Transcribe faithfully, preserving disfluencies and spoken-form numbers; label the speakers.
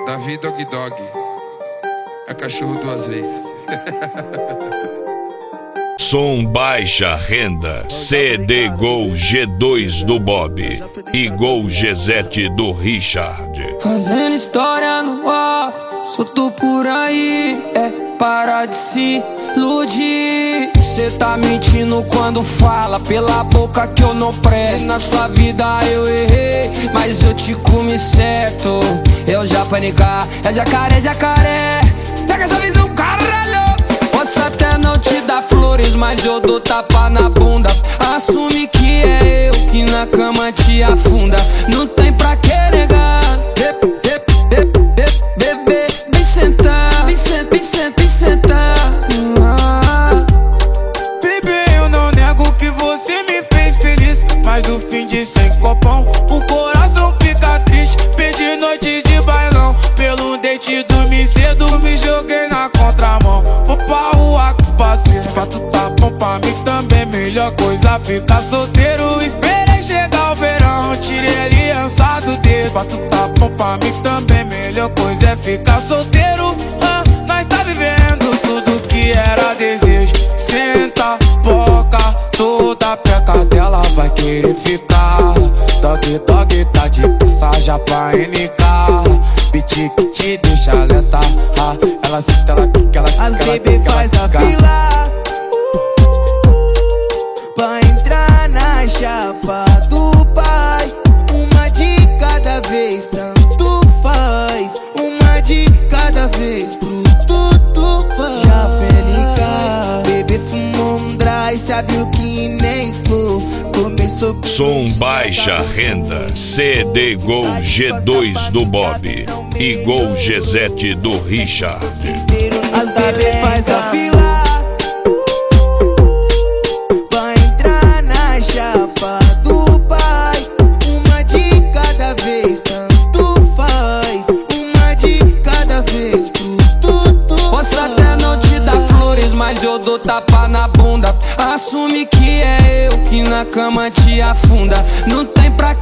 Speaker 1: Davi Dog Dog é cachorro duas vezes.
Speaker 2: Som baixa renda, C D Gol G dois do Bob e Gol G sete do Richard.
Speaker 3: Fazendo história no off, solto por aí, é parar de se iludir. Cê tá mentindo quando fala pela boca que eu não presto. Na sua vida eu errei, mas eu te comi certo. Eu já panicar, é jacaré, jacaré. Pega essa visão, caralho. Posso até não te dar flores, mas eu dou tapa na bunda. Assume que é eu que na cama te afunda. Não tem pra que negar. Bebê, vem sentar, vem sentar, vem sentar, vem sentar.
Speaker 4: Bebê, eu não nego que você me fez feliz, mas o fim de sem copão, o coração fica triste. Perdi noite de bailão, pelo date dormi cedo, me joguei na contramão. Vou pra rua com parceiro, se pra tu tá bom pra mim também, melhor coisa ficar solteiro. Esperei chegar o verão, tirei a aliança do dedo. Se pra tu tá bom pra mim também, melhor coisa é ficar solteiro. ah, Nós tá vivendo tudo que era desejo. Senta, boca, toda peca dela vai querer ficar. Dog, dog, tá de passagem pra N K. Beat que te deixa lenta, ah, ela senta, ela quica, ela quica.
Speaker 5: As baby faz a fila pra entrar na chapa do pai. Uma de cada vez, tanto faz. Uma de cada vez, pro tudo faz. Já pelica, bebê fumou um dry, sabe o que nem for. Começou.
Speaker 2: Som baixa renda, C D Gol G dois do Bob e Gol G sete do Richard.
Speaker 5: As bebê faz a fila pra entrar na chapa do pai. Uma de cada vez, tanto faz. Uma de cada vez, pro tudo.
Speaker 3: Posso até não te dar flores, mas eu dou tapa na bunda. Assume que é eu que na cama te afunda. Não tem pra